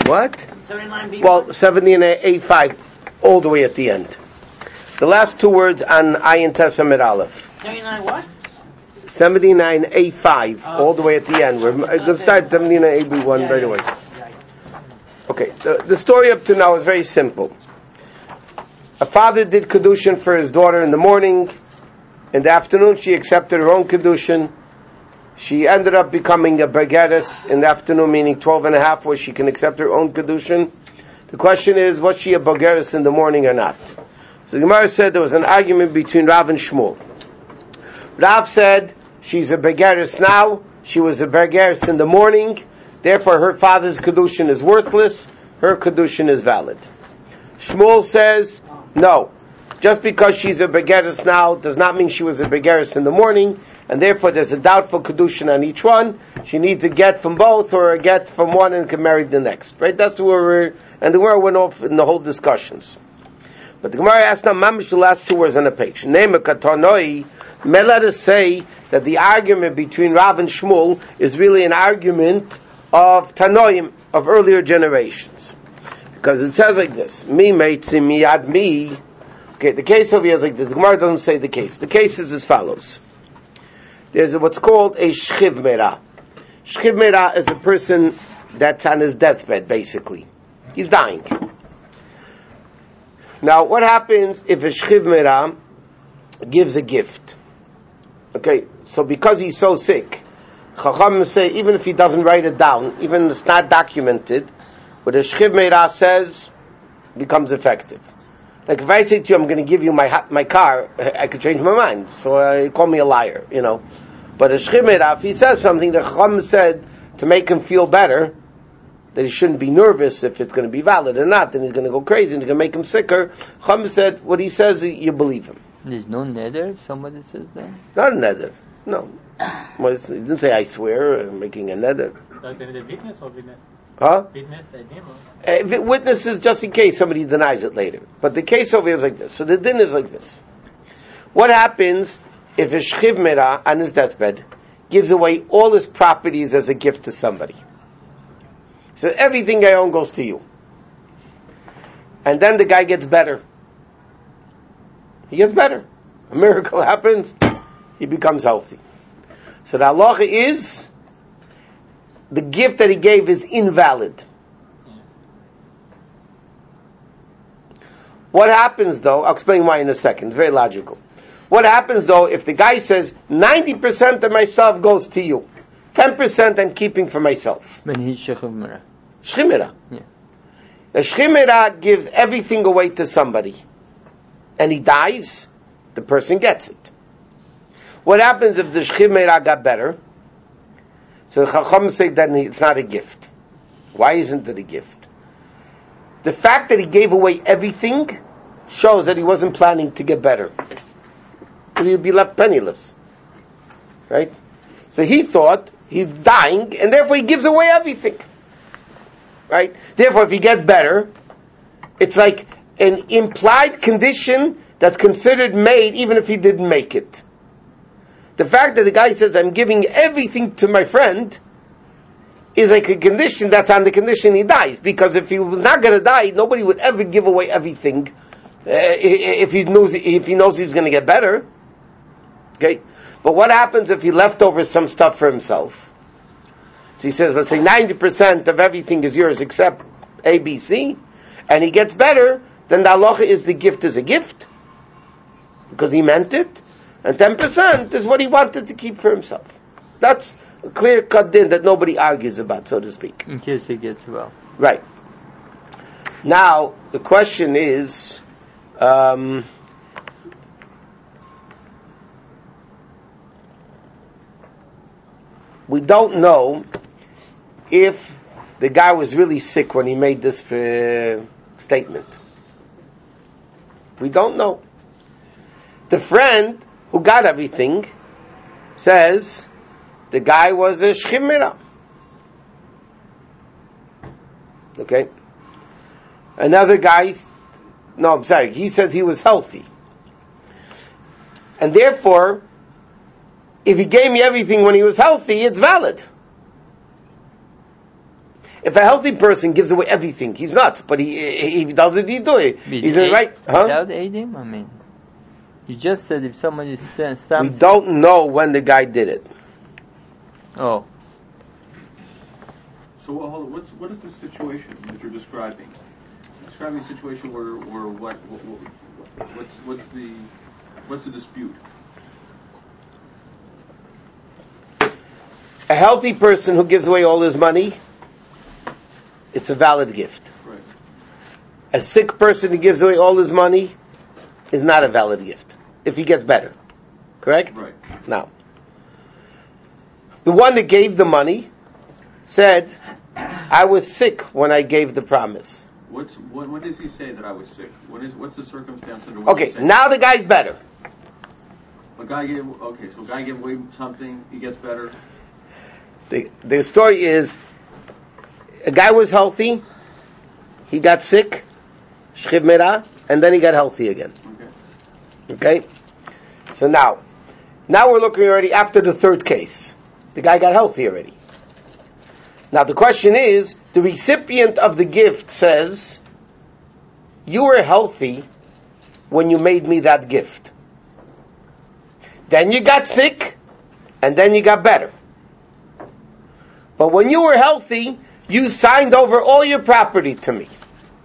What? 79B. Well, 79A5, all the way at the end. The last two words on Ayin Tesamid Aleph. 79 what? 79A5, all the way at the end. We're going to start 79AB1 right away. Okay, the story up to now is very simple. A father did Kedushin for his daughter in the morning. In the afternoon, she accepted her own Kedushin. She ended up becoming a Bergeres in the afternoon, meaning 12 and a half, where she can accept her own Kedushin. The question is, was she a Bergeres in the morning or not? So the Gemara said there was an argument between Rav and Shmuel. Rav said, she's a Bergeres now, she was a Bergeres in the morning, therefore her father's Kedushin is worthless, her Kedushin is valid. Shmuel says, no, just because she's a Bergeres now does not mean she was a Bergeres in the morning, and therefore there's a doubtful Kedushin on each one. She needs a get from both or a get from one and can marry the next. Right? That's where we're, and the Gemara went off in the whole discussions. But the Gemara asked now, mamish the last two words on the page. Name a katanoi, may let us say that the argument between Rav and Shmuel is really an argument of Tanoim, of earlier generations. Because it says like this, mi meitzi miyad mi. Okay, the case over here is like this. The Gemara doesn't say the case. The case is as follows. There's what's called a shchiv merah. Shchiv merah is a person that's on his deathbed, basically. He's dying. Now, what happens if a shchiv merah gives a gift? Okay, so because he's so sick, Chacham say, even if he doesn't write it down, even if it's not documented, what a shchiv merah says becomes effective. Like if I say to you, I'm going to give you my car, I could change my mind. So call me a liar, you know. But a shchiv merah, if he says something that Chacham said to make him feel better, that he shouldn't be nervous if it's going to be valid or not, then he's going to go crazy and it's going to make him sicker. Chacham said, what he says, you believe him. There's no nether if somebody says that? Not a nether, no. Well, he didn't say I swear, making a nether. Does they need a witness or witness? Huh? Witness, a demo? If it witnesses, just in case somebody denies it later. But the case over here is like this. So the din is like this. What happens if a shchiv merah on his deathbed gives away all his properties as a gift to somebody? So everything I own goes to you. And then the guy gets better. He gets better. A miracle happens. He becomes healthy. So the halacha is, the gift that he gave is invalid. What happens though, I'll explain why in a second, it's very logical. What happens though if the guy says, 90% of my stuff goes to you, 10% I'm keeping for myself? When he's shchiv merah. Shchiv merah. Yeah. A shchiv merah gives everything away to somebody, and he dies, the person gets it. What happens if the shchiv merah got better? So the Chacham say that it's not a gift. Why isn't it a gift? The fact that he gave away everything shows that he wasn't planning to get better. He'd be left penniless. Right? So he thought he's dying, and therefore he gives away everything. Right? Therefore, if he gets better, it's like an implied condition that's considered made even if he didn't make it. The fact that the guy says, I'm giving everything to my friend, is like a condition that's on the condition he dies. Because if he was not going to die, nobody would ever give away everything if he knows he's going to get better. Okay? But what happens if he left over some stuff for himself? So he says, let's say 90% of everything is yours except A, B, C, and he gets better, then the halacha is the gift is a gift, because he meant it, and 10% is what he wanted to keep for himself. That's a clear-cut din that nobody argues about, so to speak. In case he gets well. Right. Now, the question is, we don't know if the guy was really sick when he made this statement. We don't know. The friend who got everything says the guy was a shchiv merah. Okay? Another guy, he says he was healthy. And therefore, if he gave me everything when he was healthy, it's valid. If a healthy person gives away everything, he's nuts. But he does it, he's doing it. He's in the right. Huh? Without Eidim, I mean, you just said if somebody stamps. We don't know when the guy did it. Oh, So hold on, what is the situation that you're describing? Describing a situation where what's the dispute? A healthy person who gives away all his money, it's a valid gift. Right. A sick person who gives away all his money is not a valid gift, if he gets better. Correct? Right. Now, the one that gave the money said, I was sick when I gave the promise. When does he say that I was sick? What's the circumstance under which Okay, he said now the guy's better. a guy gave away something, he gets better. The story is, a guy was healthy, he got sick, shchiv merah, and then he got healthy again. Okay? So now we're looking already after the third case. The guy got healthy already. Now the question is, the recipient of the gift says, you were healthy when you made me that gift. Then you got sick, and then you got better. But when you were healthy, you signed over all your property to me.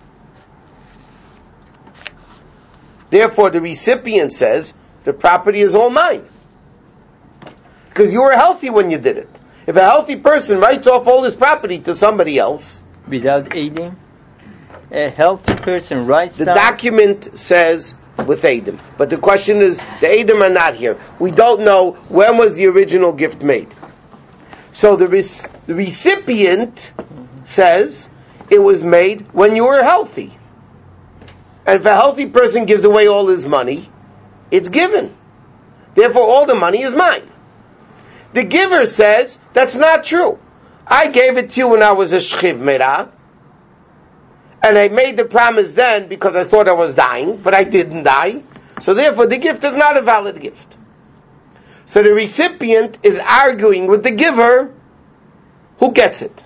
Therefore, the recipient says, the property is all mine. Because you were healthy when you did it. If a healthy person writes off all his property to somebody else, without Eidim, a healthy person writes the down. document says with Eidim. But the question is, the Eidim are not here. We don't know when was the original gift made. So the recipient says it was made when you were healthy. And if a healthy person gives away all his money, it's given. Therefore, all the money is mine. The giver says, that's not true. I gave it to you when I was a shchiv merah, and I made the promise then because I thought I was dying, but I didn't die. So therefore, the gift is not a valid gift. So the recipient is arguing with the giver who gets it.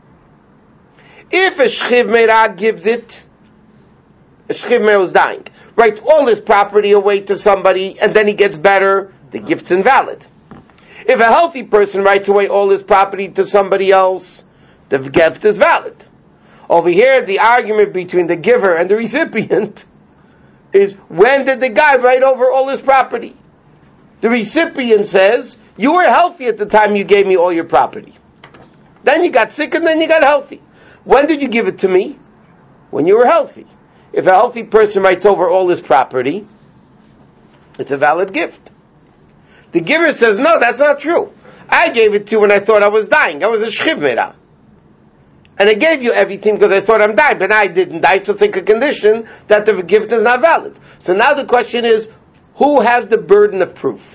If a shchiv merah gives it, a shchiv merah is dying, writes all his property away to somebody, and then he gets better, the gift's invalid. If a healthy person writes away all his property to somebody else, the gift is valid. Over here, the argument between the giver and the recipient is, when did the guy write over all his property? The recipient says, you were healthy at the time you gave me all your property. Then you got sick and then you got healthy. When did you give it to me? When you were healthy. If a healthy person writes over all his property, it's a valid gift. The giver says, no, that's not true. I gave it to you when I thought I was dying. I was a shchiv merah. And I gave you everything because I thought I'm dying, but I didn't die, so take a condition that the gift is not valid. So now the question is, who has the burden of proof?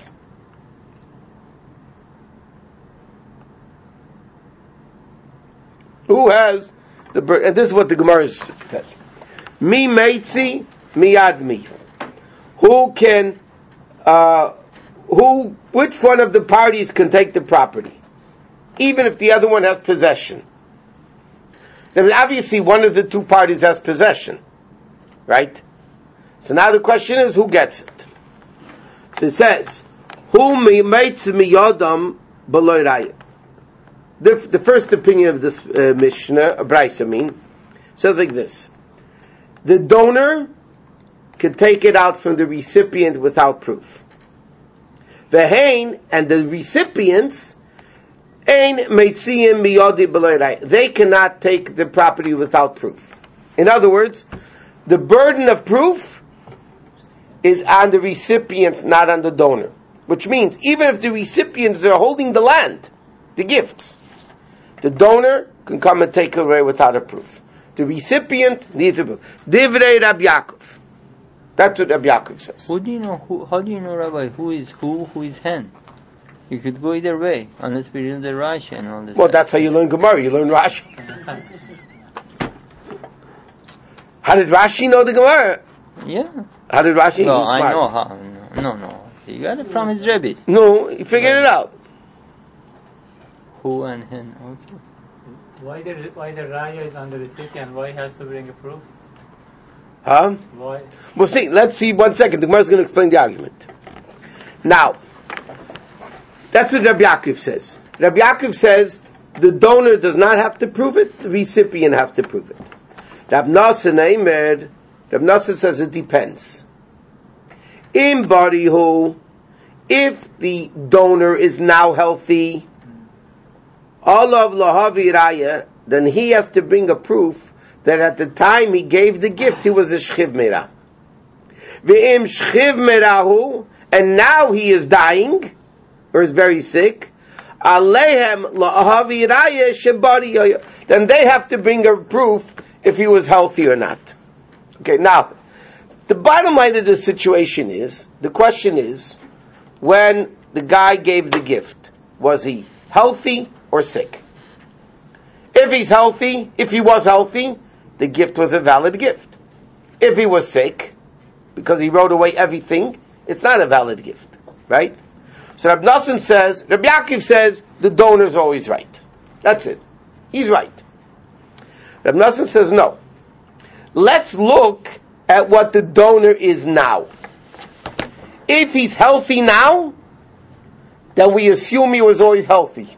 Who has the burden? And this is what the Gemara says. Mi meitzi miyad mi. Who can, which one of the parties can take the property? Even if the other one has possession. Then obviously one of the two parties has possession. Right? So now the question is, who gets it? So it says, who meitzi miyadam b'lo raya. The first opinion of this Mishnah, Brisa, says like this. The donor can take it out from the recipient without proof. The hain and the recipients, ein meitziyim miyadi b'lo raya. They cannot take the property without proof. In other words, the burden of proof is on the recipient, not on the donor. Which means, even if the recipients are holding the land, the gifts, the donor can come and take it away without a proof. The recipient needs a proof. Divrei Rabbi Yaakov. That's what Rabbi Yaakov says. How do you know, Rabbi, who is hen? You could go either way, unless we read the Rashi and all this. Well, that's how you learn Gemara. You learn Rashi. How did Rashi know the Gemara? Yeah. How did Rashi? No, I know how. No. You got it from his rabbis. No, he figured it out. Who and hen? Okay. Why the raya is on the recipient? Why he has to bring a proof? Huh? Why? We'll see. Let's see 1 second. The Gemara is going to explain the argument. Now, that's what Rabbi Yaakov says. Rabbi Yaakov says the donor does not have to prove it, the recipient has to prove it. Rav Nassan says it depends. In Barihu, if the donor is now healthy, Olav Lahavi Raya, then he has to bring a proof that at the time he gave the gift, he was a Shchiv Merah. Ve'im Shchiv Merahu, and now he is dying, or is very sick, Alehem Lahavi Raya Shebari, then they have to bring a proof if he was healthy or not. Okay, now, the bottom line of the situation is, the question is, when the guy gave the gift, was he healthy or sick? If he was healthy, the gift was a valid gift. If he was sick, because he wrote away everything, it's not a valid gift, right? So Rabbi Yaakov says, the donor is always right. That's it. He's right. Rabbi Nassan says, no. Let's look at what the donor is now. If he's healthy now, then we assume he was always healthy.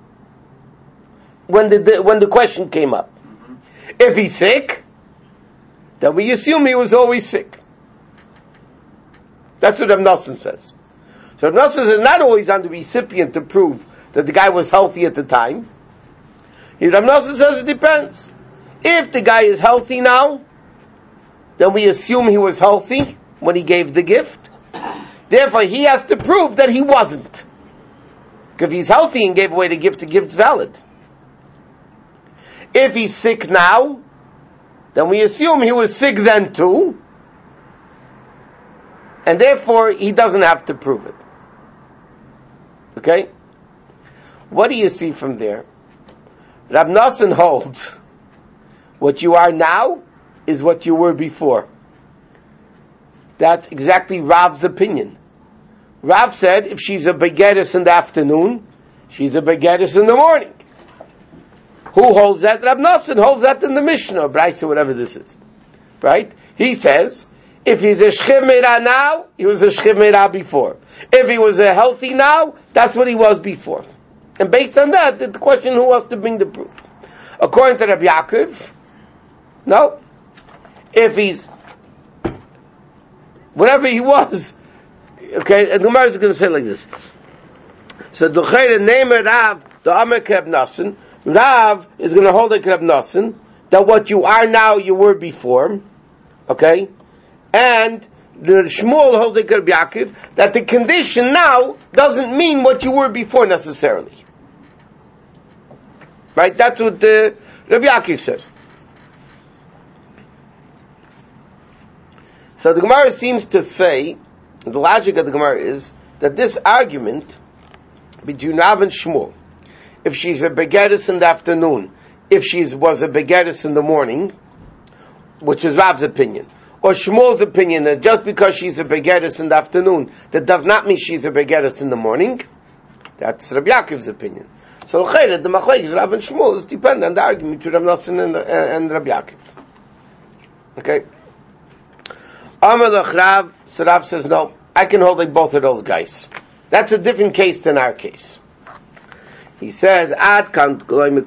When the question came up. If he's sick, then we assume he was always sick. That's what Rabbi Nassan says. So Rabbi Nassan says not always on the recipient to prove that the guy was healthy at the time. Rabbi Nassan says it depends. If the guy is healthy now, then we assume he was healthy when he gave the gift. Therefore, he has to prove that he wasn't. If he's healthy and gave away the gift's valid. If he's sick now, then we assume he was sick then too, and therefore he doesn't have to prove it. Okay? What do you see from there? Rab Nassan holds what you are now is what you were before. That's exactly Rav's opinion. Rav said if she's a begetis in the afternoon, she's a begetis in the morning. Who holds that? Rab Nassan holds that in the Mishnah, or Braisa, whatever this is. Right? He says, if he's a Shchiv Merah now, he was a Shchiv Merah before. If he was a healthy now, that's what he was before. And based on that, the question who wants to bring the proof? According to Rabbi Yaakov, no. If he's whatever he was, okay, and the Gemara is going to say like this. So the Chayre name Rav, the Amar Rab Nassan, Rav is going to hold like Rab Nassan, that what you are now, you were before, okay? And the Shmuel holds like Rabbi Yaakov, that the condition now doesn't mean what you were before necessarily. Right? That's what Rabbi Yaakov says. So the Gemara seems to say, the logic of the Gemara is, that this argument between Rav and Shmuel, if she's a begetis in the afternoon, if she was a begetis in the morning, which is Rav's opinion, or Shmuel's opinion that just because she's a begetis in the afternoon, that does not mean she's a begetis in the morning, that's Rabbi Yaakov's opinion. So the machlekes Rav and Shmuel is dependent on the argument between Rav Nassan and Rabbi Yaakov. Okay? Amar lech Rav, so Rav says, no, I can hold like both of those guys. That's a different case than our case. He says, Ad kan Rabbi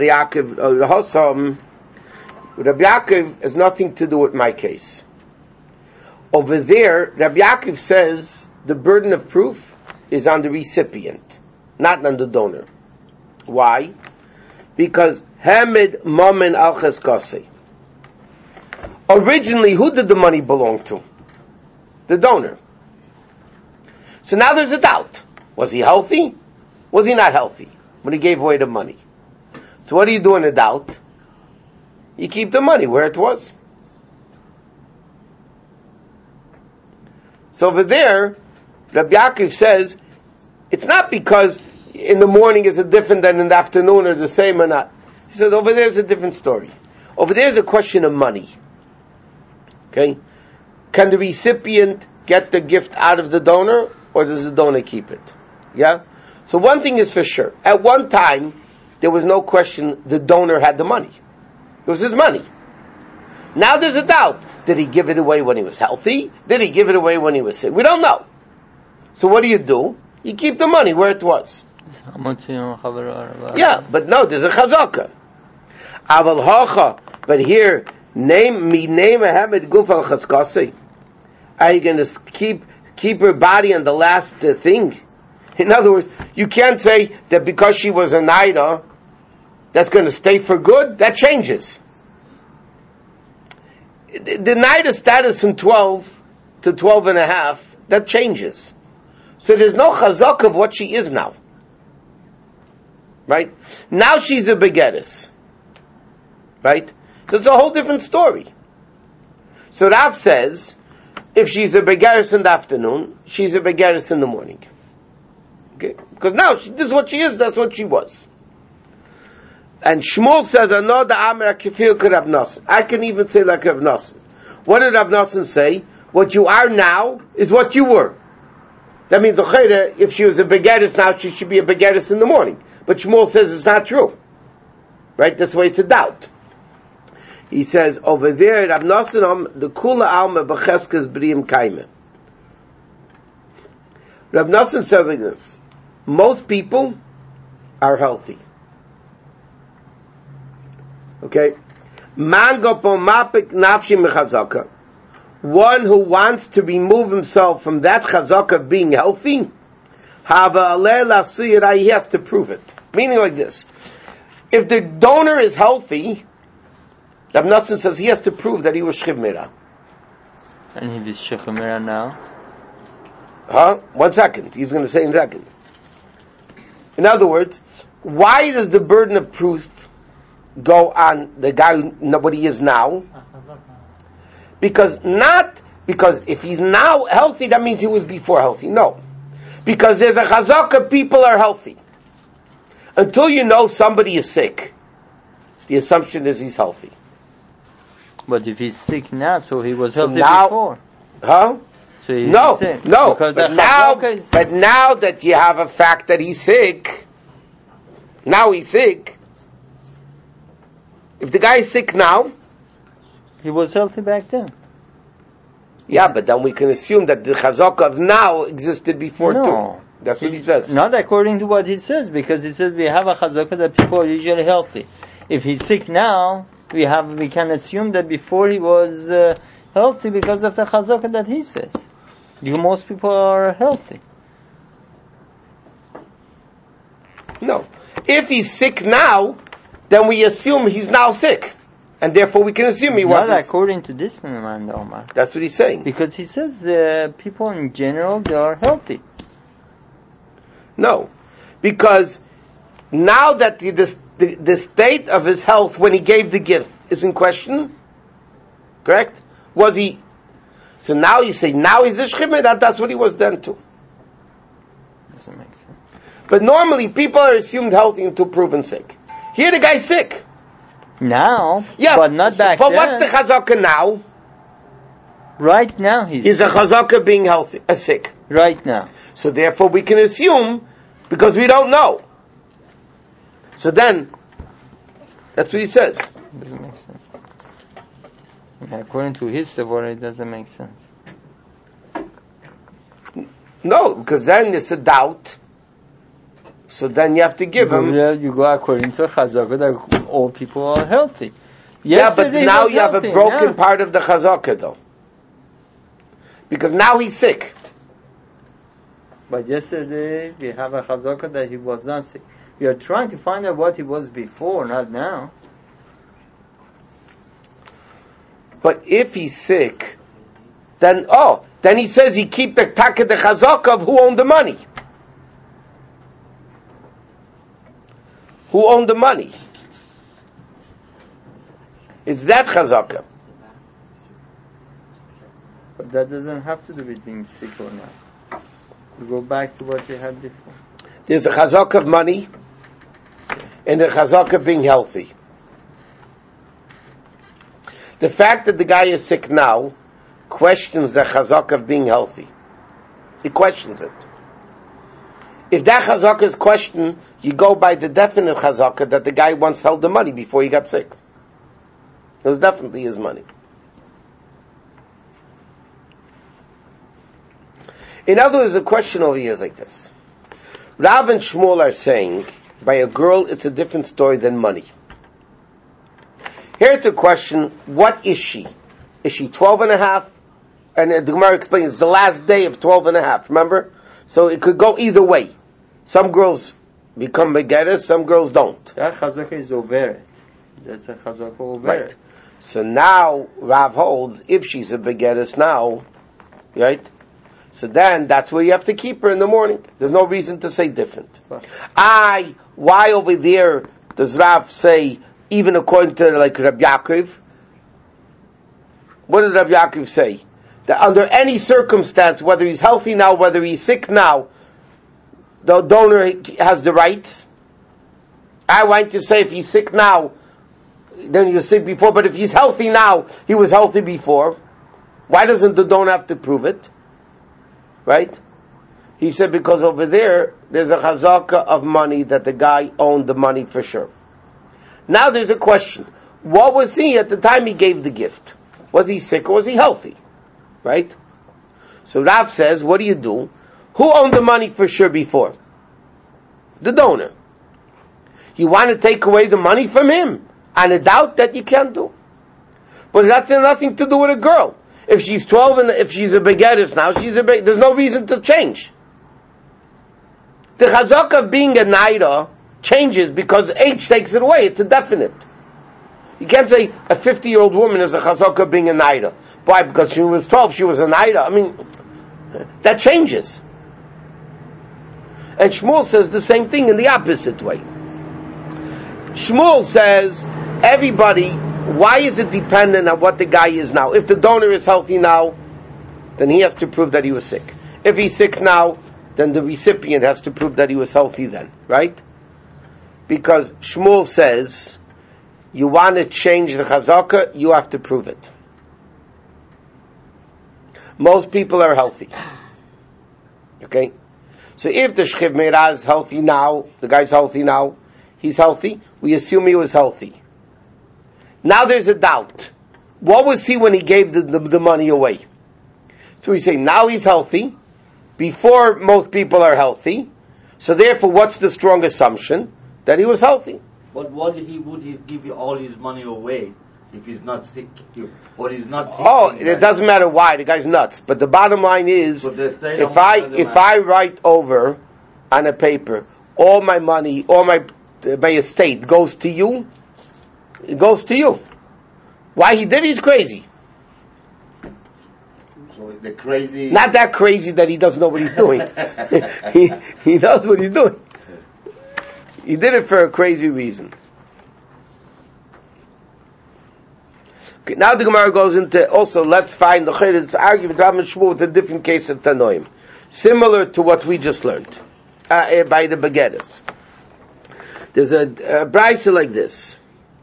Yaakov has nothing to do with my case. Over there, Rabbi Yaakov says the burden of proof is on the recipient, not on the donor. Why? Because Hamid Mamen al Cheskasi. Originally, who did the money belong to? The donor. So now there's a doubt. Was he healthy? Was he not healthy when he gave away the money? So what do you do in a doubt? You keep the money where it was. So over there, Rabbi Yaakov says, it's not because in the morning is it different than in the afternoon or the same or not. He says, over there is a different story. Over there is a question of money. Okay? Can the recipient get the gift out of the donor, or does the donor keep it? Yeah? So one thing is for sure. At one time, there was no question the donor had the money. It was his money. Now there's a doubt. Did he give it away when he was healthy? Did he give it away when he was sick? We don't know. So what do? You keep the money where it was. Yeah, but no, there's a chazaka. Aval hacha, but here, name a hamid guf al chazkasi. Are you going to keep her body on the last thing? In other words, you can't say that because she was a naida, that's going to stay for good. That changes. The naida status from 12 to 12 and a half, that changes. So there's no chazak of what she is now. Right? Now she's a begetis. Right? So it's a whole different story. So Rav says, if she's a begetis in the afternoon, she's a begetis in the morning. Okay? Because now, this is what she is, that's what she was. And Shmuel says, I can even say like Rav Nosson. What did Rav Nosson say? What you are now is what you were. That means, if she was a begetis now, she should be a begetis in the morning. But Shmuel says it's not true. Right? That's why it's a doubt. He says, over there, Rav Nosson, the kula alma b'cheskas b'riyim kaime. Rav Nosson says like this, most people are healthy. Okay? Man gopo mapik nafshi mechazaka. One who wants to remove himself from that chazaka of being healthy, he has to prove it. Meaning like this. If the donor is healthy, Rav Nosson says he has to prove that he was Shchiv Meirah. And he is Shchiv Meirah now? 1 second. He's going to say in a second. In other words, why does the burden of proof go on the guy who what he is now? Because if he's now healthy, that means he was before healthy. No. Because there's a chazaka, people are healthy. Until you know somebody is sick, the assumption is he's healthy. But if he's sick now, so he was healthy before. So no. But now that you have a fact that he's sick, now he's sick. If the guy is sick now, he was healthy back then. Yeah, but then we can assume that the chazaka of now existed before too. That's what he says. Not according to what he says, because he says we have a chazaka that people are usually healthy. If he's sick now, we can assume that before he was healthy because of the chazaka that he says. Most people are healthy. No. If he's sick now, then we assume he's now sick. And therefore we can assume he wasn't. Not according to this man, Omar. That's what he's saying. Because he says people in general, they are healthy. No. Because now that the state of his health when he gave the gift is in question, correct? Was he... So now you say, now he's the Shchiv, that's what he was then too. Doesn't make sense. But normally people are assumed healthy until proven sick. Here the guy's sick. Now, but not back then. But then. what's the chazaka now? Right now he's a chazaka being healthy, sick. Right now. So therefore we can assume, because we don't know. So then, that's what he says. Doesn't make sense. According to his Savora, it doesn't make sense. No, because then it's a doubt. So then you have to give him. You go according to Chazaka that all people are healthy. But now you have a broken part of the Chazaka though. Because now he's sick. But yesterday we have a Chazaka that he was not sick. We are trying to find out what he was before, not now. But if he's sick, then he says he keep the taka the Chazaka of who owned the money. Who owned the money? It's that chazaka. But that doesn't have to do with being sick or not. We go back to what we had before. There's a chazaka of money and the chazaka of being healthy. The fact that the guy is sick now questions the chazaka of being healthy. He questions it. If that chazaka is questioned, you go by the definite chazaka that the guy once held the money before he got sick. It was definitely his money. In other words, the question over here is like this. Rav and Shmuel are saying, by a girl, it's a different story than money. Here it's a question, what is she? Is she 12 and a half? And the Gemara explains, the last day of 12 and a half, remember? So it could go either way. Some girls become begetters, some girls don't. That chazaka is overet. That's a chazaka overet. Right. So now, Rav holds, if she's a begetters now, right? So then, that's where you have to keep her in the morning. There's no reason to say different. Why over there does Rav say, even according to like Rabbi Yaakov? What did Rabbi Yaakov say? That under any circumstance, whether he's healthy now, whether he's sick now, the donor has the rights. I want to say if he's sick now, then he was sick before, but if he's healthy now, he was healthy before. Why doesn't the donor have to prove it? Right? He said because over there's a chazaka of money that the guy owned the money for sure. Now there's a question. What was he at the time he gave the gift? Was he sick or was he healthy? Right? So Rav says, what do you do? Who owned the money for sure before? The donor. You want to take away the money from him? On a doubt that you can't do. But that's nothing to do with a girl. If she's 12 and if she's a begetters now, there's no reason to change. The chazaka of being a naira changes because age takes it away. It's a definite. You can't say a 50-year-old woman is a chazaka of being a naira. Why? Because she was 12, she was a naira. I mean, that changes. And Shmuel says the same thing in the opposite way. Shmuel says, everybody, why is it dependent on what the guy is now? If the donor is healthy now, then he has to prove that he was sick. If he's sick now, then the recipient has to prove that he was healthy then, right? Because Shmuel says, you want to change the chazaka, you have to prove it. Most people are healthy. Okay? So if the Shchiv Meirah is healthy now, the guy's healthy now, he's healthy, we assume he was healthy. Now there's a doubt. What was he when he gave the money away? So we say, now he's healthy, before most people are healthy, so therefore what's the strong assumption? That he was healthy. But what would he give you all his money away if he's not sick? Or he's not sick? Oh, it doesn't matter why, the guy's nuts. But the bottom line is, if I write over on a paper, all my money, all my estate goes to you, it goes to you. Why he did, he's crazy. So the crazy... Not that crazy that he doesn't know what he's doing. he knows what he's doing. He did it for a crazy reason. Okay, now the Gemara goes into, also let's find the Chayrit's argument, Rav and Shmuel, with a different case of Tanoim. Similar to what we just learned, by the Begedders. There's a brayso like this.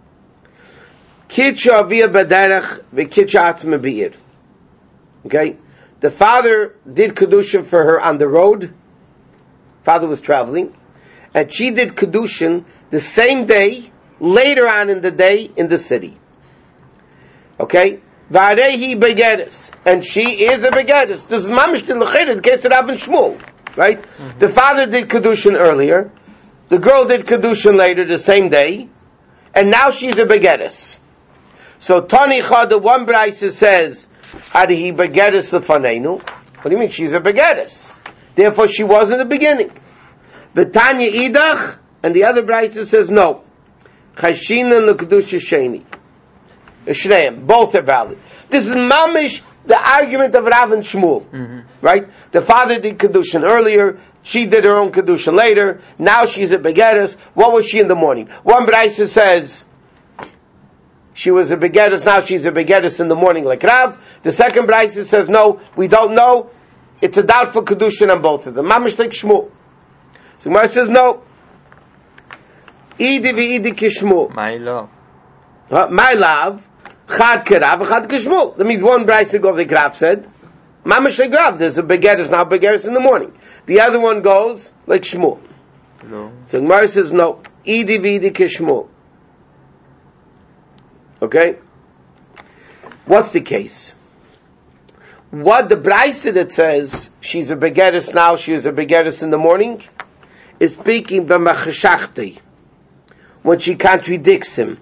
Kitcha avia baderech v'kitcha atzma be'ir. Okay? The father did Kedushin for her on the road. Father was traveling. And she did Kedushin the same day, later on in the day, in the city. Okay? V'arehi begedes. And she is a begedes. This is mamish in the case of Rav and Shmuel. Right? Mm-hmm. The father did Kedushin earlier. The girl did Kedushin later, the same day. And now she's a begedes. So Tanicha, the one brayso says, Arehi begedes lefanenu. What do you mean? She's a begedes. Therefore she was in the beginning. The Tanya Idach, and the other brayso says no. Chashinan l'kedusha sheni. Shneim, both are valid. This is mamish the argument of Rav and Shmuel, right? The father did kedushin earlier, she did her own kedushin later. Now she's a begedes. What was she in the morning? One brayso says she was a begedes. Now she's a begedes in the morning, like Rav. The second brayso says no, we don't know. It's a doubtful kedushin on both of them. Mamish like Shmuel. So Gemara says no. Idi v'idi kishmul. My love. My love. Chad kerav, chad kishmul. That means one brayso goes like Rav said. Mamash like Rav, there's a begeres now, begeres in the morning. The other one goes like Shmuel. No. So Gemara says no. Idi v'idi k'Shmuel. Okay? What's the case? What the Braisa that says she's a begeres now, she is a begeres in the morning, is speaking b'machashachti, when she contradicts him.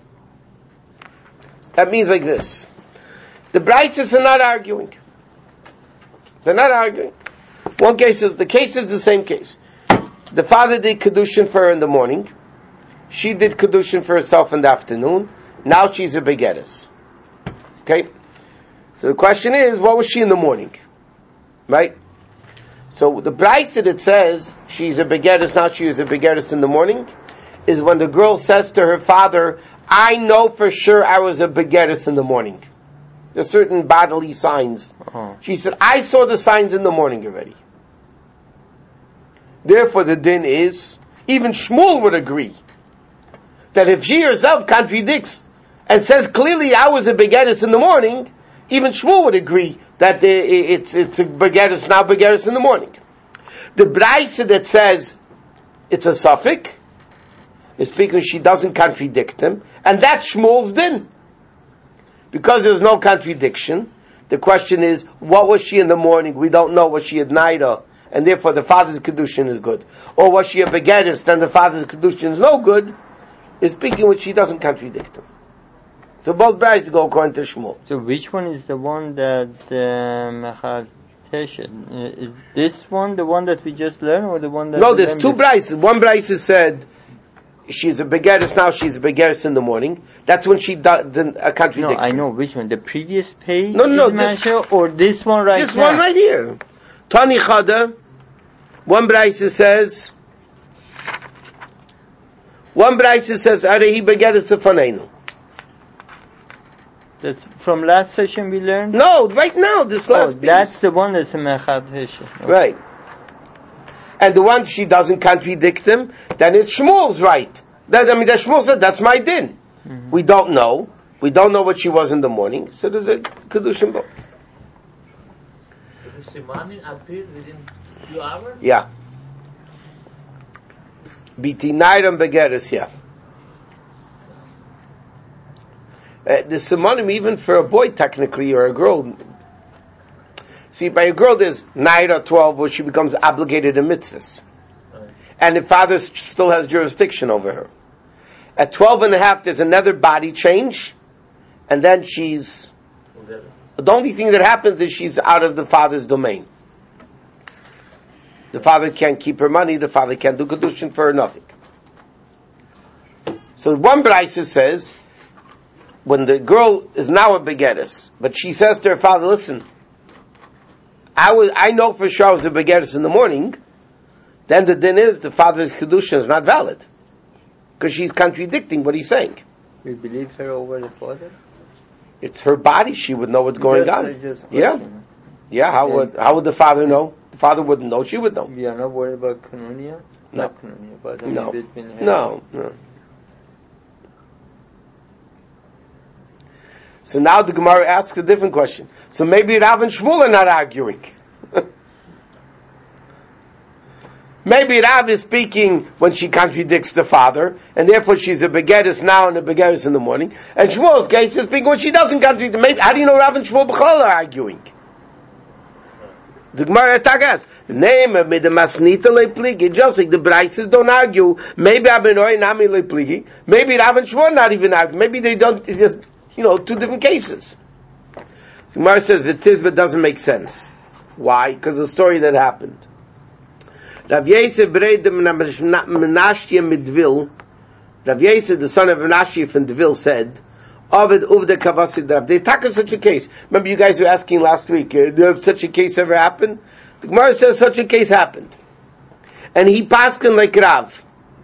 That means like this. The Braisas are not arguing. They're not arguing. One case is, the case is the same case. The father did Kedushin for her in the morning. She did Kedushin for herself in the afternoon. Now she's a begeres. Okay? So the question is, what was she in the morning? Right? So the Braisa that says she's a begeres now, she is a begeres in the morning, is when the girl says to her father, I know for sure I was a begeres in the morning. There's certain bodily signs. She said, I saw the signs in the morning already. Therefore the din is, even Shmuel would agree, that if she herself contradicts and says clearly I was a begeres in the morning, even Shmuel would agree that it's a begeres now, begeres in the morning. The Braisa that says it's a suffix is because she doesn't contradict him, and that's Shmuel's din. Because there's no contradiction, the question is, what was she in the morning? We don't know. Was she at Naida, and therefore the father's Kedushin is good? Or was she a begeres, then the father's Kedushin is no good? Is speaking when she doesn't contradict him. So both Braisa go according to Shmuel. So which one is the one that is this one the one that we just learned, or the one that? No, there's two Braisas. One Braisa said she's a begeres now, she's a begeres in the morning. That's when she does a contradiction. No, I know which one. The previous page. No, this or this one right this now. one right here. Tani Chada. One Braisa says. Arehi begeres afaneinu. That's from last session we learned? No, right now, this last piece. That's the one that's a Mechad Heshe. Okay. Right. And the one she doesn't contradict him, then it's Shmuel's right. That Shmuel said, that's my din. Mm-hmm. We don't know. We don't know what she was in the morning. So there's a Kedushin book. Does the Simanin appear within a few hours? Yeah. Bitinayram begeres, yeah. The Simanim, even for a boy technically, or a girl. See, by a girl there's Naira 12 where she becomes obligated in mitzvahs. Right. And the father still has jurisdiction over her. At 12 and a half there's another body change, and then she's... The only thing that happens is she's out of the father's domain. The father can't keep her money, the father can't do Kedushin for her, nothing. So one Braisa says, when the girl is now a begeres, but she says to her father, listen, I know for sure I was a begeres in the morning, then the din is the father's Kedushin is not valid. Because she's contradicting what he's saying. We believe her over the father? It's her body, she would know what's going on. Yeah, how would the father know? The father wouldn't know, she would know. We are not worried about Kanunia? No. Not Kanunia, but no. Between her. No. So now the Gemara asks a different question. So maybe Rav and Shmuel are not arguing. Maybe Rav is speaking when she contradicts the father, and therefore she's a begeres now and a begeres in the morning. And Shmuel's case is speaking when she doesn't contradict. Maybe, how do you know Rav and Shmuel B'chol are arguing? The Gemara asks, name of the Masnita lepligi. Just like the Braises don't argue. Maybe Abenoi Nami lepligi. Maybe Rav and Shmuel not even argue. Maybe they don't. It's just two different cases. So Gemara says the Tizbah doesn't make sense. Why? Because of the story that happened. Rav Yosef Breid Menashia Midvil, Rav Yosef, the son of Menashia from Devil, said, Ovid Uvda Kavasid Rav. They tackle such a case. Remember you guys were asking last week, did such a case ever happen? The Gemara says such a case happened. And he paskin like Rav.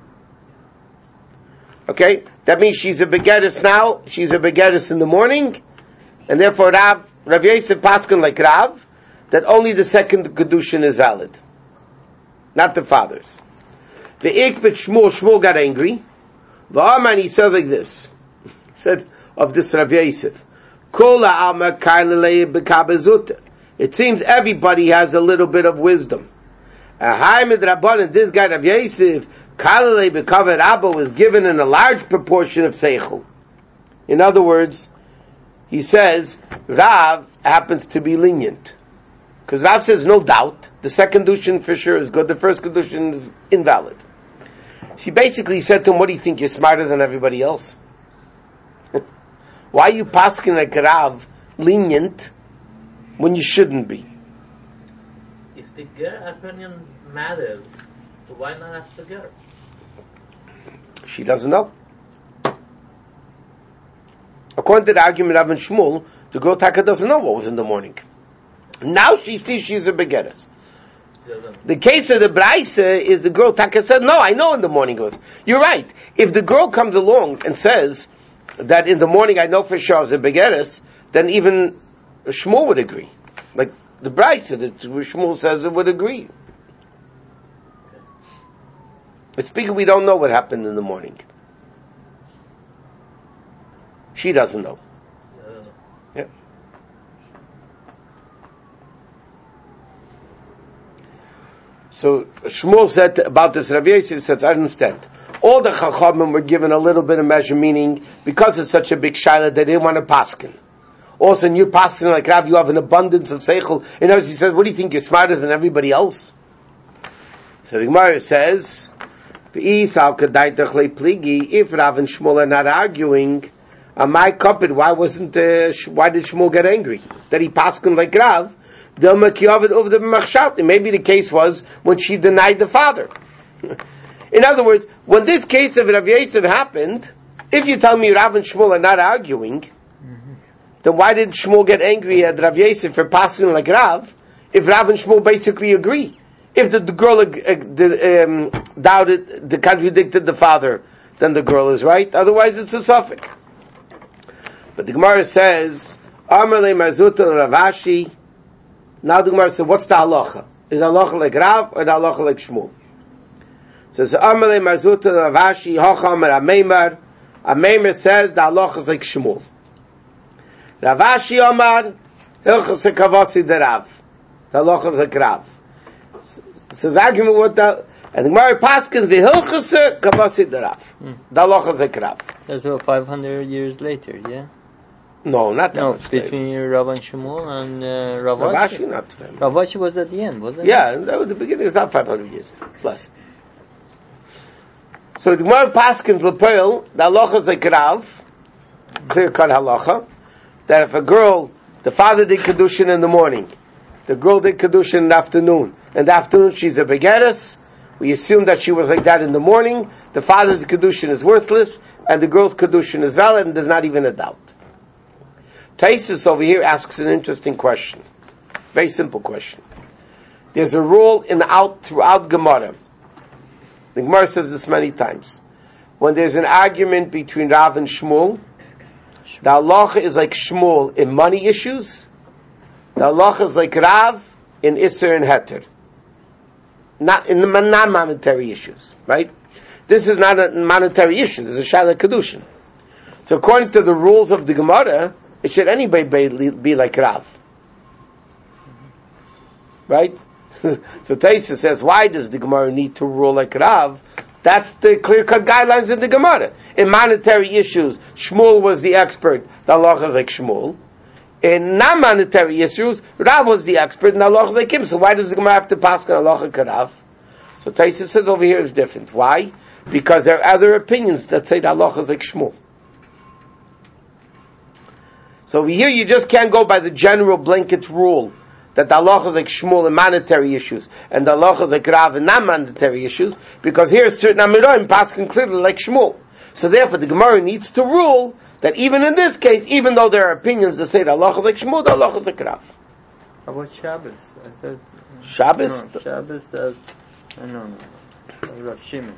Okay? That means she's a begeres now, she's a begeres in the morning, and therefore Rav Yosef paskin like Rav, that only the second Kedushin is valid. Not the father's. The Ikbet Shmuel got angry. The Aman, he said like this. He said of this Rav Yosef, Kola Alma Kailele Bekabezuta. It seems everybody has a little bit of wisdom. This guy of Yosef, Kalei B'Kavod Abba, was given in a large proportion of Seichel. In other words, he says, Rav happens to be lenient. Because Rav says, no doubt, the second kedushin for sure is good, the first kedushin is invalid. She basically said to him, what do you think, you're smarter than everybody else? Why are you paskin like Rav lenient when you shouldn't be? If the girl opinion matters, so why not ask the girl? She doesn't know. According to the argument of Shmuel, the girl Taka doesn't know what was in the morning. Now she sees she's a begettes. The case of the Braise is the girl Taka said, no, I know in the morning. Goes, you're right. If the girl comes along and says that in the morning I know for sure I was a begettes, then even Shmuel would agree. Like the Braise that Shmuel says it would agree. But speaking, we don't know what happened in the morning. She doesn't know. Yeah. So Shmuel said about this, Rav Yosef says, I understand. All the Chachamim were given a little bit of measure, meaning because it's such a big shaila, they didn't want to paskin. Also, in your paskin like Rav, you have an abundance of seichel. In other words, he says, what do you think, you're smarter than everybody else? So the Gemara says, if Rav and Shmuel are not arguing, my coupled, why did Shmuel get angry? That he paskin like Rav? Maybe the case was when she denied the father. In other words, when this case of Rav Yosef happened, if you tell me Rav and Shmuel are not arguing, then why did Shmuel get angry at Rav Yosef for paskin like Rav? If Rav and Shmuel basically agree, if the girl doubted, contradicted the father, then the girl is right. Otherwise, it's a suffix. But the Gemara says, Amarle Marzuta Ravashi. Now the Gemara says, what's the halacha? Is the halacha like Rav or the halacha like Shmuel? It says, Amarle Marzuta Ravashi, Hochamer Ameimar. Ameimar says the halacha is like Shmuel. Ravashi Amar, Hilchas Kavasi de Rav. The halacha is like Rav. So the argument with the, and the Gemara Paskins, the Hilchas Kavasi de Rav. The halacha is like Rav. That's about 500 years later, yeah? No, not that much. Between Rav and Shmuel and Ravashi. Ravashi, not famous. Ravashi was at the end, wasn't it? Yeah, that was the beginning. It's not 500 years. It's less. So the Gemara Paskins Lepel, the halacha is like Rav, clear-cut halacha, that if a girl, the father did kedushin in the morning, the girl did kedushin in the afternoon. In the afternoon, she's a begettes. We assume that she was like that in the morning. The father's kedushin is worthless, and the girl's kedushin is valid, and there's not even a doubt. Taisus over here asks an interesting question. Very simple question. There's a rule throughout Gemara. The Gemara says this many times. When there's an argument between Rav and Shmuel, the halacha is like Shmuel in money issues. The halacha is like Rav in Isser and Heter. Not in the non-monetary issues, right? This is not a monetary issue. This is a Shaila Kedushin. So according to the rules of the Gemara, it should anybody be like Rav. Right? So Taisa says, why does the Gemara need to rule like Rav? That's the clear-cut guidelines in the Gemara. In monetary issues, Shmuel was the expert. The halacha is like Shmuel. In non-monetary issues, Rav was the expert, and the halacha is like him. So why does the Gemara have to pass on halacha karav? So Taisa says over here it's different. Why? Because there are other opinions that say the halacha is like Shmuel. So over here you just can't go by the general blanket rule that the halacha is like Shmuel in monetary issues, and the halacha is like Rav in non-monetary issues, because here certain Amiroim passing clearly like Shmuel. So therefore the Gemara needs to rule that even in this case, even though there are opinions that say the halacha is like Shmuel, the halacha is like Rav. How about Shabbos? I thought Shabbos? No, Shabbos does. No. Rav Shimon.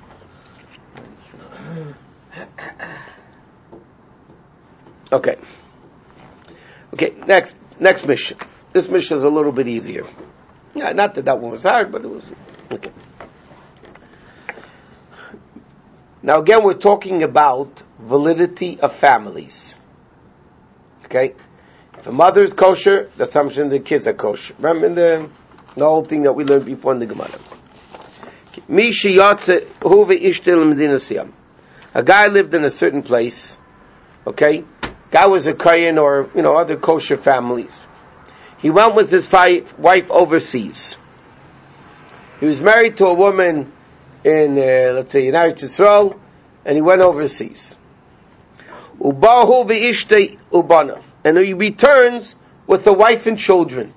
Okay, next mission. This mission is a little bit easier. Yeah, not that one was hard, but it was okay. Now again, we're talking about validity of families. Okay, If a mother is kosher, the assumption the kids are kosher. Remember in the whole thing that we learned before in the Gemara. A guy lived in a certain place. Okay, guy was a kohen or other kosher families. He went with his wife overseas. He was married to a woman in, let's say, United Yisrael, and he went overseas. Ubahu v'ishtei ubanav, and he returns with the wife and children.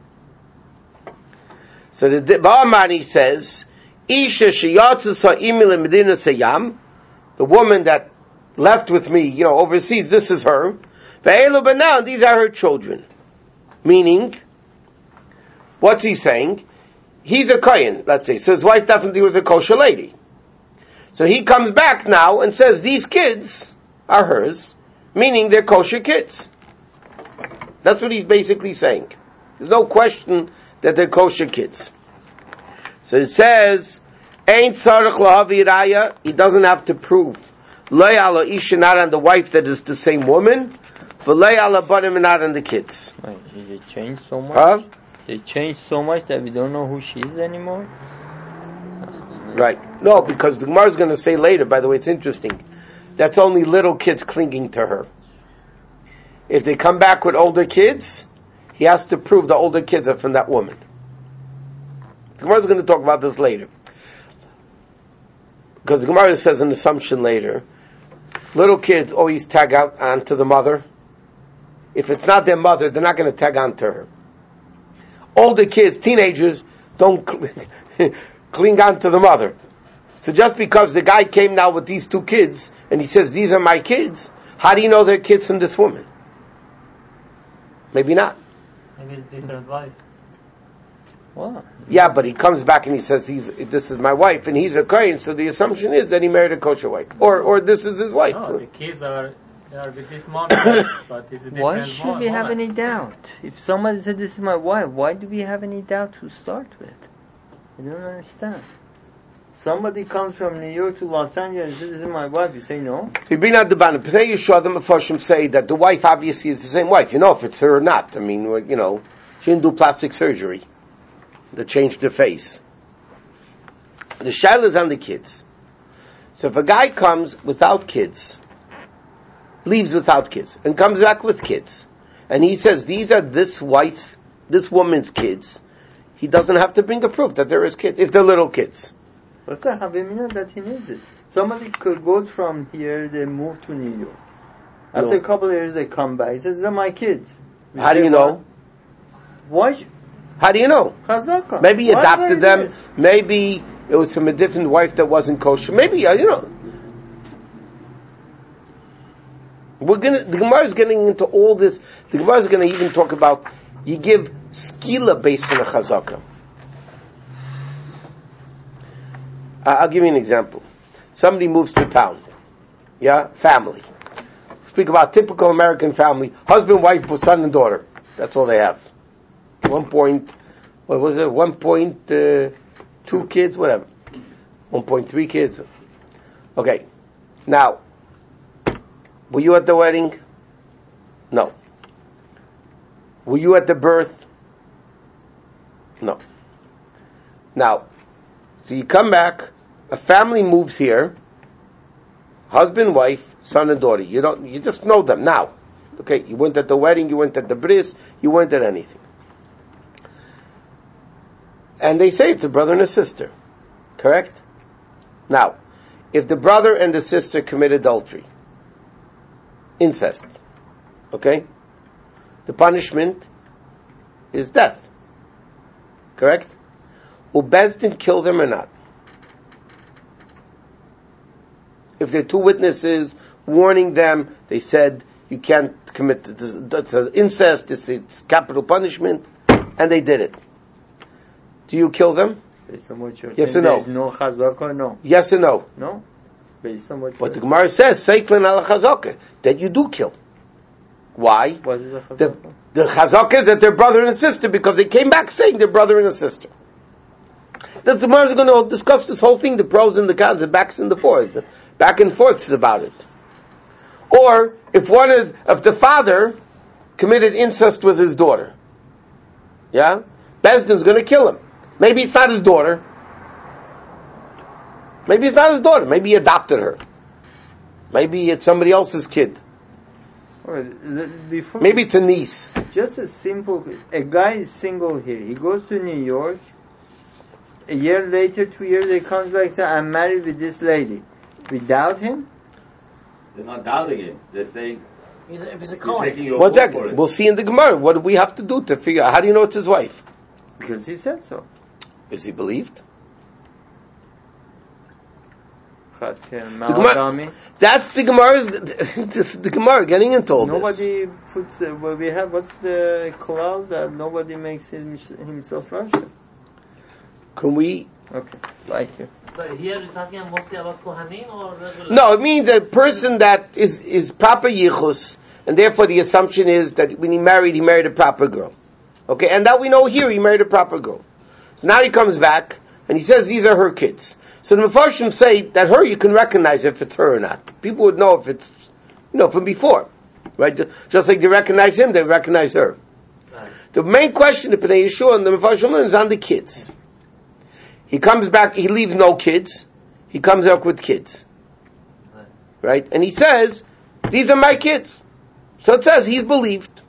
So the Ba'amani says, Isha sheyatza sa'imi le'medina sayam, the woman that left with me, overseas, this is her. Ve'elu banan, these are her children. Meaning, what's he saying? He's a kohen, let's say. So his wife definitely was a kosher lady. So he comes back now and says, these kids are hers, meaning they're kosher kids. That's what he's basically saying. There's no question that they're kosher kids. So it says, Ain't tzarich lahavi raya, he doesn't have to prove. Lo ala isha, not on the wife that is the same woman, but lo ala banim, not on the kids. Wait, did it change so much? Huh? It changed so much that we don't know who she is anymore? Right. No, because the Gemara is going to say later, by the way, it's interesting, that's only little kids clinging to her. If they come back with older kids, he has to prove the older kids are from that woman. The Gemara is going to talk about this later. Because the Gemara says an assumption later, little kids always tag out onto the mother. If it's not their mother, they're not going to tag onto her. Older kids, teenagers, don't cling on to the mother. So just because the guy came now with these two kids, and he says, these are my kids, how do you know they're kids from this woman? Maybe not. Maybe it's different wife. What? Yeah, but he comes back and he says, this is my wife, and he's a kohen, so the assumption is that he married a kosher wife. Or this is his wife. No, the kids are with this mom, but it's a different Why should we have woman. any doubt? If somebody said this is my wife, why do we have any doubt to start with? I don't understand. Somebody comes from New York to Los Angeles and says this is my wife, you say no? So you bring out the Bana. Pnei Yeshua, the Mefarshim say that the wife obviously is the same wife. You know if it's her or not. I mean, she didn't do plastic surgery to change the face. The shaila is on the kids. So if a guy comes without kids, leaves without kids, and comes back with kids, and he says these are this woman's kids, he doesn't have to bring a proof that they're his kids, if they're little kids. What's the Havimina that he needs it? Somebody could go from here, they move to New York. After a couple of years they come back. He says, these are my kids. How do you know? Why? How do you know? Chazaka. Maybe he adopted them. Maybe it was from a different wife that wasn't kosher. Maybe, the Gemara is getting into all this. The Gemara is going to even talk about, you give skila based on a chazaka. I'll give you an example. Somebody moves to town. Family. Speak about typical American family. Husband, wife, son, and daughter. That's all they have. 1.2 kids, whatever. 1.3 kids. Okay. Now, were you at the wedding? No. Were you at the birth? No. Now, so you come back, a family moves here, husband, wife, son and daughter. You just know them now. Okay, you went at the wedding, you went at the bris, you went at anything. And they say it's a brother and a sister. Correct? Now, if the brother and the sister commit adultery, incest, okay? The punishment is death. Correct? Will Bezdin kill them or not? If there are two witnesses warning them, they said you can't commit that's an incest, it's capital punishment, and they did it. Do you kill them? Based on what you're Yes saying, or no? there's no chazaka, no. Yes or no? No? Based on what But the Gemara says, Seiklin ala chazaka, that you do kill. Why? What is the chazaka? The chazaka is that they're brother and sister because they came back saying they're brother and a sister. That's the Gemara is going to discuss this whole thing, the pros and the cons, the backs and the forths, the back and forths about it. Or if the father committed incest with his daughter. Yeah? Bezdin's going to kill him. Maybe it's not his daughter. Maybe it's not his daughter. Maybe he adopted her. Maybe it's somebody else's kid. Maybe it's a niece. Just a simple, a guy is single here. He goes to New York. A year later, 2 years, he comes back and says, I'm married with this lady. We doubt him? They're not doubting it. They're saying, if he's a you're Kohen. taking your One word for second. it. We'll see in the Gemara. What do we have to do to figure out? How do you know it's his wife? Because he said so. Is he believed? Gemara, That's the Gemara's. This is the Gemara getting into all nobody puts. Well, we have. What's the klal that nobody makes himself Russian? Can we? Okay, like you. So here we're talking mostly about Kohanim or regular? No, it means a person that is proper yichus, and therefore the assumption is that when he married a proper girl. Okay, and that we know here, he married a proper girl. So now he comes back and he says these are her kids. So the Mefarshim say that her you can recognize if it's her or not. People would know if it's, from before, right? Just like they recognize him, they recognize her. Right. The main question, the Pnei Yeshua and the Mefarshim is on the kids. He comes back, he leaves no kids. He comes up with kids. Right? And he says, these are my kids. So it says he's believed.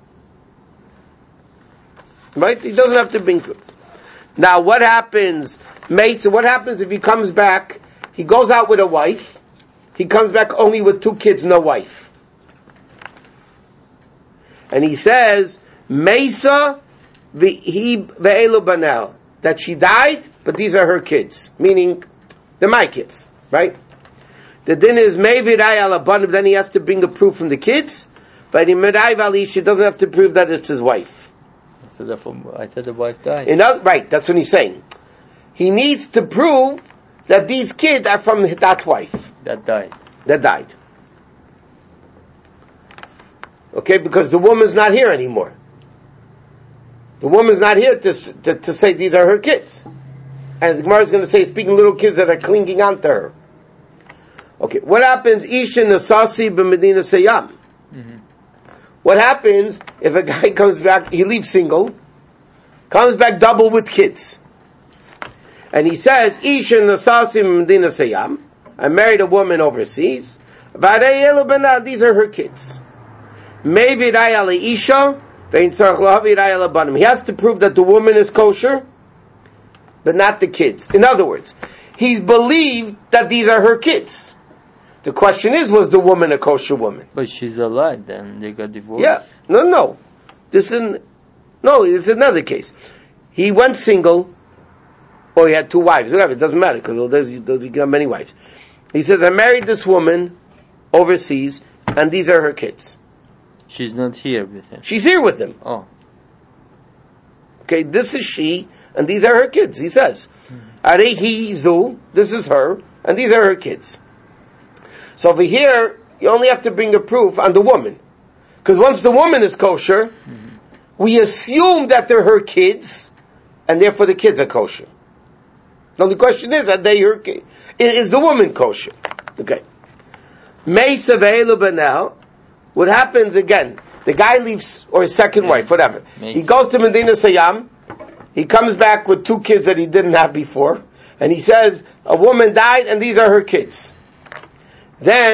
Right? He doesn't have to bring proof. Now what happens, what happens if he comes back, he goes out with a wife, he comes back only with 2 kids, no wife. And he says, Mesa ve'elu banel, that she died, but these are her kids, meaning they're my kids, right? The din is mevirai alabanim, then he has to bring a proof from the kids, but in merai v'alish, he doesn't have to prove that it's his wife. So therefore, I said the wife died. Right, that's what he's saying. He needs to prove that these kids are from that wife. That died. That died. Okay, because the woman's not here anymore. The woman's not here to say these are her kids. And the Gemara is going to say, speaking of little kids that are clinging on to her. Okay, what happens? Isha Nasasi b'Medina Sayyam. What happens if a guy comes back, he leaves single, comes back double with kids. And he says, Isha Nasasi b'Medina Sayyam. I married a woman overseas. These are her kids. Maybe Isha. He has to prove that the woman is kosher, but not the kids. In other words, he's believed that these are her kids. The question is, was the woman a kosher woman? But she's alive, then they got divorced. Yeah. No. It's another case. He went single, or he had 2 wives, whatever, it doesn't matter, because he got many wives. He says, I married this woman overseas, and these are her kids. She's not here with him. She's here with him. Oh. Okay, this is she, and these are her kids, he says. Arehi zu, this is her, and these are her kids. So over here, you only have to bring a proof on the woman. Because once the woman is kosher, we assume that they're her kids, and therefore the kids are kosher. The only question is, are they her kids? Is the woman kosher? Okay. Meisa ve'elu banel. What happens again? The guy leaves, or his second wife, whatever. He goes to Medina Sayyam. He comes back with 2 kids that he didn't have before, and he says a woman died, and these are her kids. Then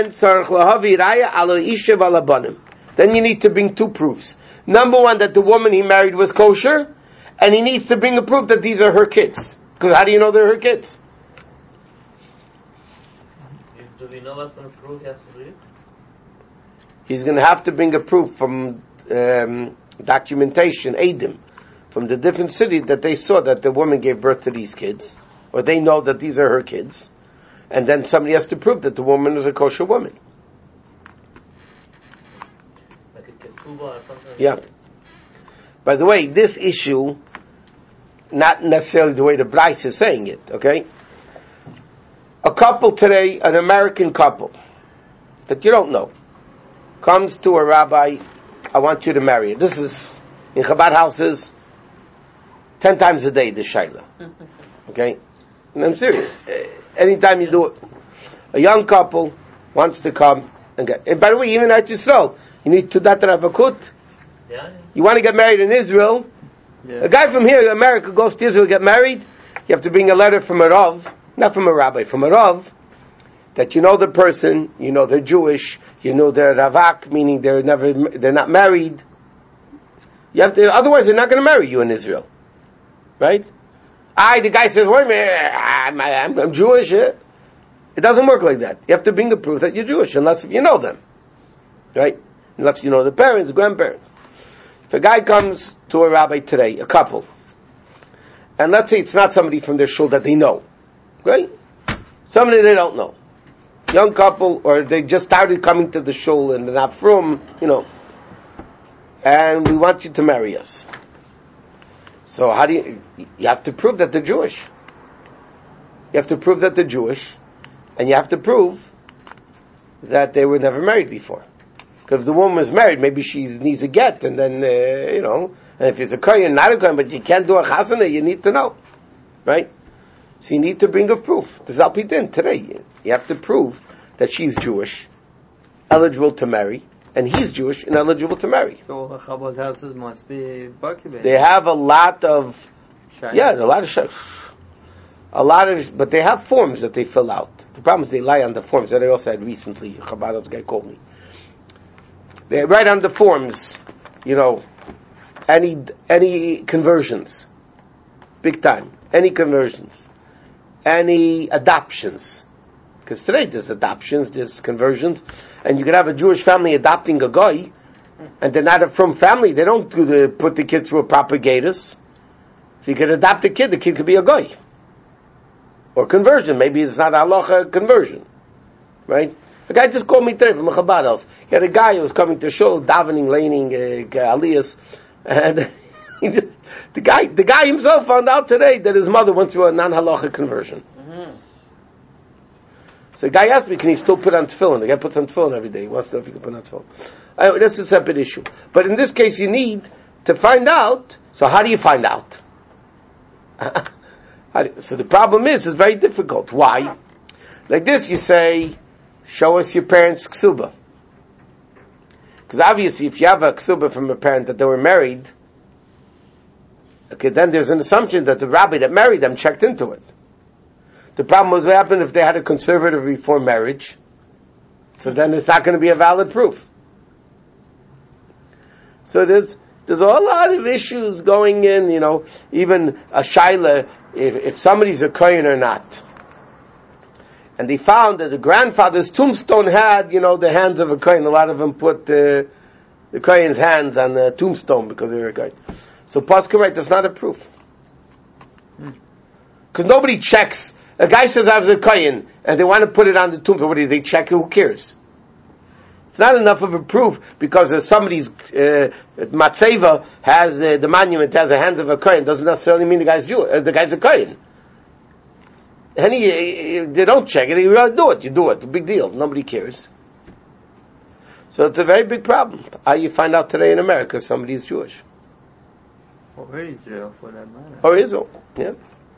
Then you need to bring 2 proofs. Number 1, that the woman he married was kosher, and he needs to bring a proof that these are her kids. Because how do you know they're her kids? Do we know what kind of proof he has to bring? He's going to have to bring a proof from documentation, Eidim, from the different city that they saw that the woman gave birth to these kids, or they know that these are her kids, and then somebody has to prove that the woman is a kosher woman. Like a ketubah or something? Yeah. By the way, this issue, not necessarily the way the Bryce is saying it, okay? A couple today, an American couple, that you don't know, comes to a rabbi, I want you to marry her. This is, in Chabad houses, 10 times a day, this shayla. Okay? And I'm serious. Anytime you do it. A young couple wants to come and get, and by the way, even at Yisrael, you need to dat ravakut, Yeah. You want to get married in Israel? Yeah. A guy from here, America, goes to Israel to get married. You have to bring a letter from a Rav, not from a rabbi, from a Rav, that you know the person, you know they're Jewish, you know they're Ravak, meaning they're not married. You have to, otherwise they're not going to marry you in Israel, right? The guy says, wait a minute, I'm Jewish. It doesn't work like that. You have to bring a proof that you're Jewish, unless if you know them, right? Unless you know the parents, grandparents. If a guy comes to a rabbi today, a couple, and let's say it's not somebody from their shul that they know, right? Somebody they don't know. Young couple, or they just started coming to the shul and they're not from, and we want you to marry us. So how do you have to prove that they're Jewish. You have to prove that they're Jewish, and you have to prove that they were never married before. Because if the woman is married, maybe she needs a get, and then, and if it's a kohen, not a kohen, but you can't do a chasana, you need to know. Right? So you need to bring a proof. This is Al Pi Din today. You have to prove that she's Jewish, eligible to marry, and he's Jewish and eligible to marry. So all the Chabad houses must be Bakibin. They have a lot of, but they have forms that they fill out. The problem is they lie on the forms that I also had recently. Chabad's guy called me. They write on the forms, any conversions, big time, any conversions, any adoptions. Because today there's adoptions, there's conversions, and you can have a Jewish family adopting a guy, and they're not from family. They don't put the kid through a propagatus. So you can adopt a kid. The kid could be a guy, or conversion. Maybe it's not halacha conversion, right? The guy just called me today from a Chabad house. He had a guy who was coming to shul, davening, laning, aliyas, and the guy himself found out today that his mother went through a non-halacha conversion. Mm-hmm. So the guy asked me, can he still put on tefillin? The guy puts on tefillin every day. He wants to know if he can put on tefillin. That's a separate issue. But in this case, you need to find out. So how do you find out? So the problem is, it's very difficult. Why? Like this, you say, show us your parents' ksuba. Because obviously, if you have a ksuba from a parent that they were married, okay, then there's an assumption that the rabbi that married them checked into it. The problem was what happened if they had a conservative reform marriage. So then it's not going to be a valid proof. So there's a lot of issues going in, even a shaila, if somebody's a kohen or not. And they found that the grandfather's tombstone had, the hands of a kohen. A lot of them put the kohen's hands on the tombstone because they were a kohen. So Pascha, right, that's not a proof. Because nobody checks. A guy says I was a kohen, and they want to put it on the tombstone. What do they check? Who cares? It's not enough of a proof because somebody's matzeva has the monument has the hands of a kohen. Doesn't necessarily mean the guy's Jew. The guy's a kohen. And they don't check it. You do it. You do it. Big deal. Nobody cares. So it's a very big problem. How you find out today in America if somebody is Jewish. Or Israel, for that matter. Or Israel, yeah.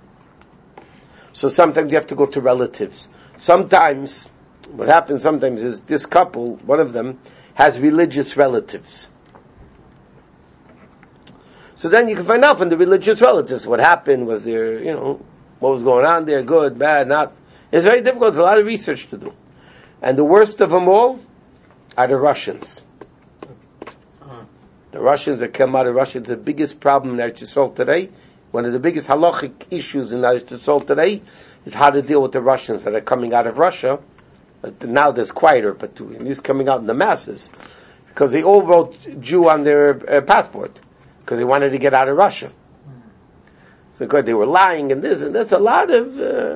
So sometimes you have to go to relatives. Sometimes, what happens sometimes is this couple, one of them, has religious relatives. So then you can find out from the religious relatives what happened, was there, what was going on there, good, bad, not. It's very difficult. There's a lot of research to do. And the worst of them all are the Russians. The Russians that come out of Russia is the biggest problem in Eretz Yisrael today. One of the biggest halachic issues in Eretz Yisrael today is how to deal with the Russians that are coming out of Russia. But now there's quieter, but he's coming out in the masses. Because they all wrote Jew on their passport. Because they wanted to get out of Russia. So good, they were lying and this, and that's a lot of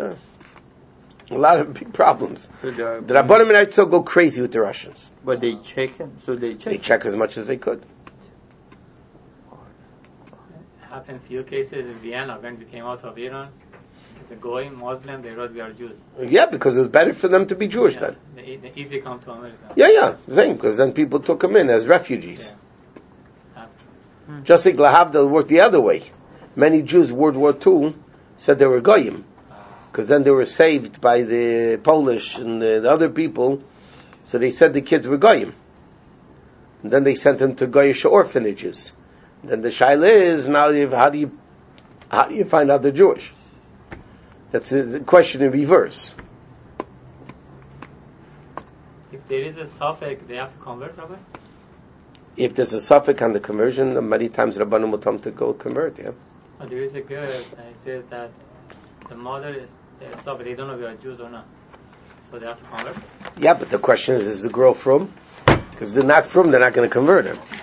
big problems. So the Rabbanim in Eretz Yisrael go crazy with the Russians. But they check him, so they check. They check as much as they could. Happened few cases in Vienna when we came out of Iran. The Goy Muslim, they wrote we are Jews. Yeah, because it was better for them to be Jewish then. They easy come to America. Yeah, same, because then people took them in as refugees. Yeah. Just like Lahavdil worked the other way. Many Jews, World War II, said they were Goyim. Because then they were saved by the Polish and the other people. So they said the kids were Goyim. And then they sent him to Goyish orphanages. Then the shaila is, now how do you find out they're Jewish? That's the question in reverse. If there is a suffix, they have to convert, Rabbi? If there's a suffix on the conversion, many times Rabbanim will tell them to go convert, yeah. But there is a girl, and it says that the mother is suffix, they don't know if they are Jews or not. So they have to convert? Yeah, but the question is the girl from? Because they're not from, they're not going to convert her.